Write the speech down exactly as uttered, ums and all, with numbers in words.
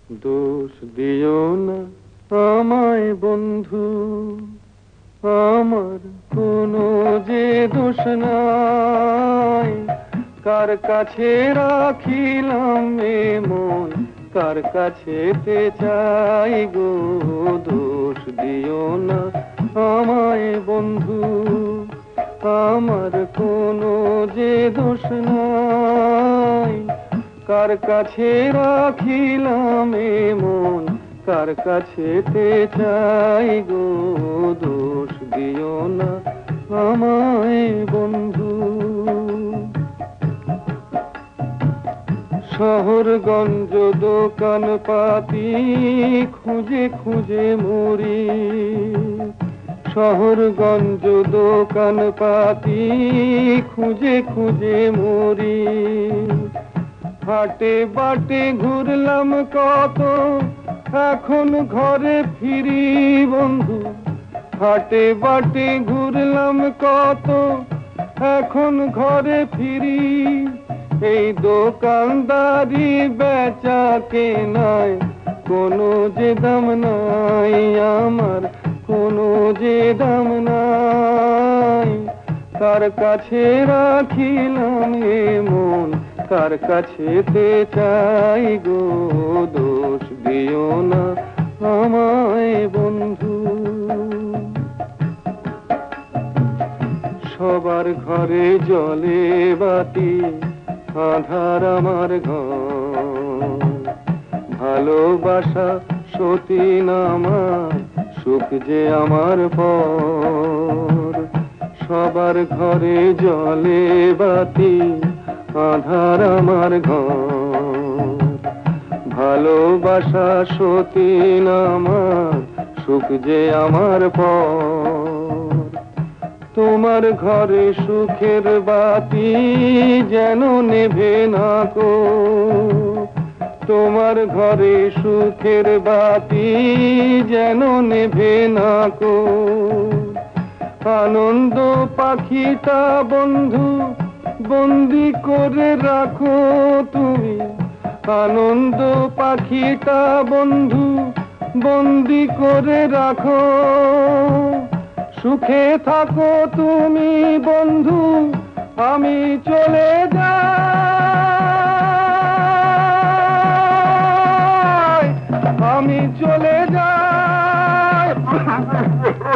দোষ দিও না আমায় বন্ধু, আমার কোনো যে দোষ নাই। কার কাছে রাখিলাম এ মন, কার কাছেতে চাই গো। দোষ দিও না আমায় বন্ধু, আমার কোনো যে দোষ নাই। কার কাছে রাখিলাম এ মন, কার কাছেতে চাই গো। দোষ দিও না আমায় বন্ধু। শহরগঞ্জ দোকান পাতি খুঁজে খুঁজে মরি, শহরগঞ্জ দোকান পাতি খুঁজে খুঁজে মরি। হাটে বাটে ঘুরলাম কত, এখন ঘরে ফিরি বন্ধু। হাটে বাটে ঘুরলাম কত, এখন ঘরে ফিরি। এই দোকানদারি বেচা কেনায় কোনো যে দাম নাই আমার, কোনো যে দাম নাই। কার কাছে রাখিলাম এ মন, কার কাছেতে চাই গো। দোষ দিও না আমায় বন্ধু। সবার ঘরে জ্বলে বাতি, আধার আমার ঘর। ভালোবাসা সতী আমার, সুখ যে আমার পর। সবার ঘরে জ্বলে বাতি, আধার আমার ঘর। ভালোবাসা সতী আমার, সুখ যে আমার পর। তোমার ঘরে সুখের বাতি যেন নেভে না কো, তোমার ঘরে সুখের বাতি যেন নেভে না কো। আনন্দ পাখিটা বন্ধু বন্দি করে রাখো তুমি, আনন্দ পাখিটা বন্ধু বন্দি করে রাখো। সুখে থাকো তুমি বন্ধু, আমি চলে যাই, আমি চলে যাই।